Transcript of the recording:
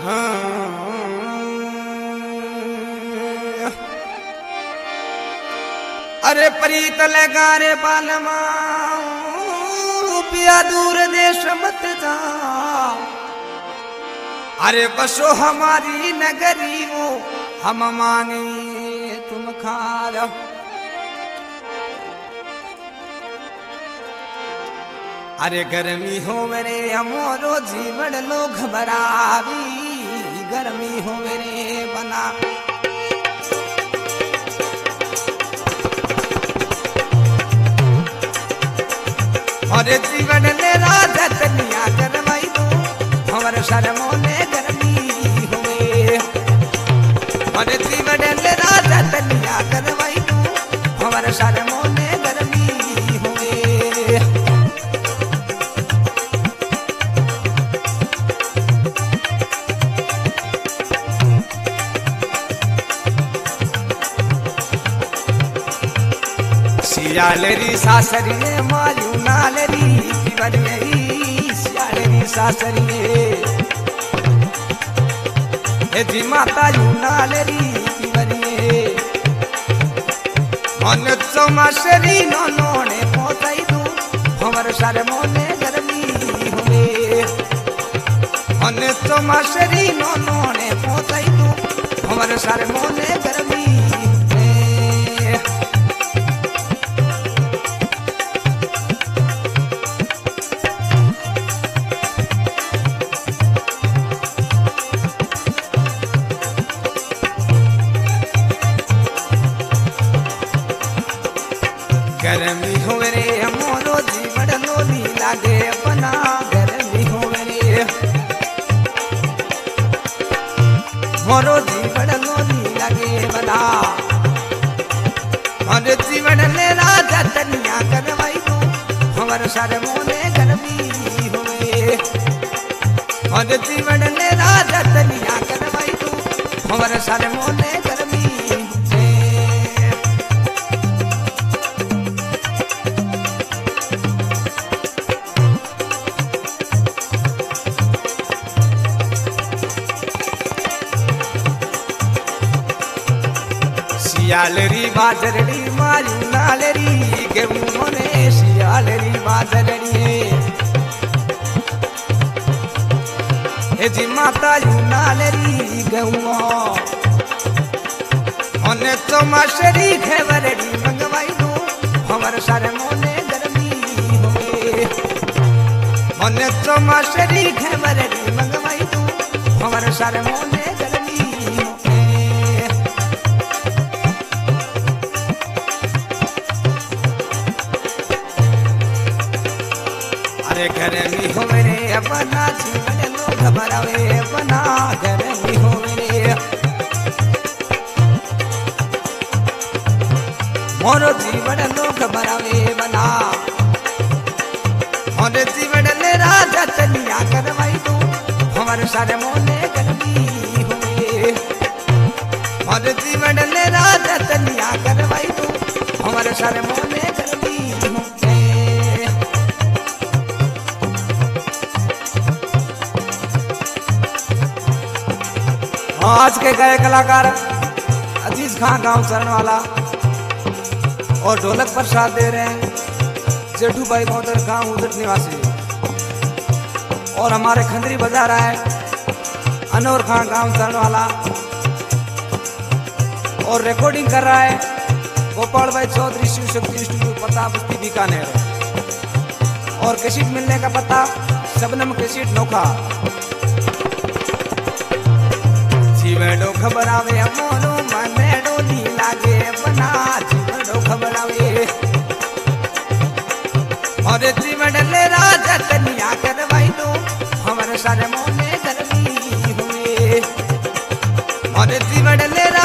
अरे प्रीत लगारे बालमा पिया दूर देश मत जा। अरे बसो हमारी नगरी वो हम माने तुम खारा। अरे गर्मी हो मेरे अमोरो जीवन लो घबरावी, गर्मी हो मेरे बना। अरे जीवन ले राजा तनिया करवाई दो हमारे शर्मों ने गर्मी हुए। अरे जीवन ले राजा तनिया करवाई दो हमारे शर्मों ने गर्मी हुए। सियालेरी सासरिये मायू नालेरी पिवरिये सियालेरी सासरिये हे जी माता यू नालेरी पिवरिये मन चौमासरी नो नोने पोताई दू हमर शर्मोने गर्मी हुए। मन चौमासरी नो नोने पोताई दू हमर शर्मोने गर्मी। गर्मी हो रे मोरो जीवन लोली लागे अपना। गर्मी हो रे मोरो जीवन लोली लागे बना। और जीवन ले राजा तनिया करवाई दो हमारे शर्मों ने गर्मी हुए। और जीवन ले राजा तनिया करवाई दो हमारे शर्मों ने गर्मी। सियालेरी बाजरड़ी मायू नालेरी गेहूं मोने सियालेरी बाजरड़ी हे जी माता यू नालेरी गेहूं मोने चौमासरी घेवरड़ी मंगवाई दो हमर शर्मों ने गर्मी हुए। मोने चौमासरी घेवरड़ी मंगवाई दो हमर शर्मों ने गर्मी। अरे गर्मी हो मेरे अपना जीवन लो घबरावे अपना। गर्मी हो मेरे मोरो जीवन लो घबरावे बना। और जीवन ले राजा तनिया करवाई दो हमारे शर्मों ने गर्मी हुए। और जीवन ले राजा तनिया करवाई दो हमारे शर्मों ने गर्मी हुए। आज के गए कलाकार अजीज खान गांव चरण वाला और ढोलक पर साथ दे रहे हैं जेठू भाई मोदर गांव उदट निवासी। और हमारे खंदरी बजा रहा है अनोर खान गांव चरण वाला। और रिकॉर्डिंग कर रहा है गोपाल भाई चौधरी शिव शक्ति स्टूडियो पता बस्ती बीकानेर। और कैसेट मिलने का पता शबनम कैसेट नोखा। जीवड़ो घबरावे मोरो मने डोली लागे अपना। जीवड़ो घबरावे और जीवन ले राजा तनिया करवाई दो हमारे शर्मों ने गर्मी हुए। और जीवन ले